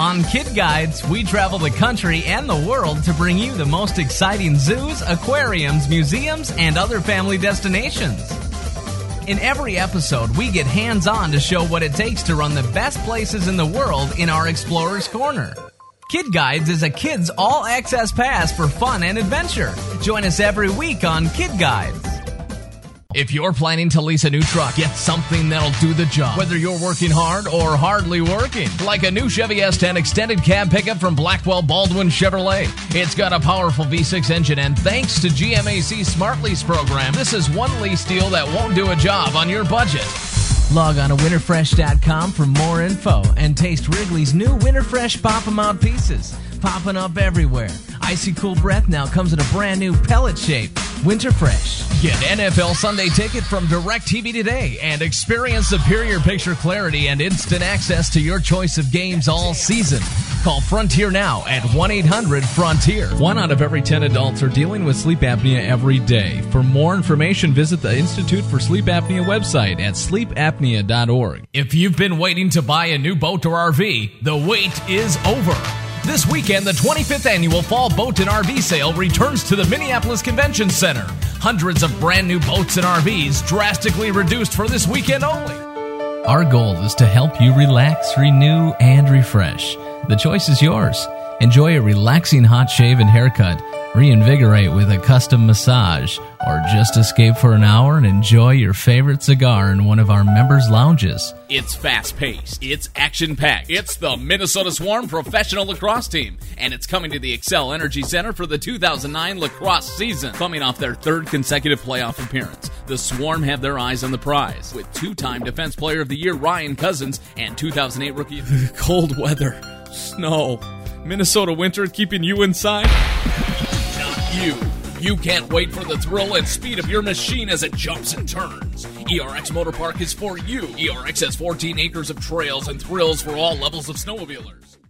On Kid Guides, we travel the country and the world to bring you the most exciting zoos, aquariums, museums, and other family destinations. In every episode, we get hands-on to show what it takes to run the best places in the world in our Explorer's Corner. Kid Guides is a kids' all-access pass for fun and adventure. Join us every week on Kid Guides. If you're planning to lease a new truck, get something that'll do the job. Whether you're working hard or hardly working. Like a new Chevy S10 extended cab pickup from Blackwell Baldwin Chevrolet. It's got a powerful V6 engine, and thanks to GMAC's Smart Lease program, this is one lease deal that won't do a job on your budget. Log on to winterfresh.com for more info and taste Wrigley's new Winterfresh Pop-A-Mount pieces. Popping up everywhere. Icy Cool Breath now comes in a brand new pellet shape. Winterfresh. Get NFL Sunday Ticket from DirecTV today and experience superior picture clarity and instant access to your choice of games all season. Call Frontier now at 1-800-FRONTIER. 1 out of every 10 adults are dealing with sleep apnea every day. For more information, visit the Institute for Sleep Apnea website at sleepapnea.org. If you've been waiting to buy a new boat or RV, the wait is over. This weekend, the 25th Annual Fall Boat and RV Sale returns to the Minneapolis Convention Center. Hundreds of brand new boats and RVs drastically reduced for this weekend only. Our goal is to help you relax, renew, and refresh. The choice is yours. Enjoy a relaxing hot shave and haircut, reinvigorate with a custom massage, or just escape for an hour and enjoy your favorite cigar in one of our members' lounges. It's fast-paced. It's action-packed. It's the Minnesota Swarm Professional Lacrosse Team, and it's coming to the Xcel Energy Center for the 2009 lacrosse season. Coming off their third consecutive playoff appearance, the Swarm have their eyes on the prize, with two-time Defense Player of the Year Ryan Cousins and 2008 Rookie. Cold weather, snow, Minnesota winter keeping you inside? Not you. You can't wait for the thrill and speed of your machine as it jumps and turns. ERX Motor Park is for you. ERX has 14 acres of trails and thrills for all levels of snowmobilers.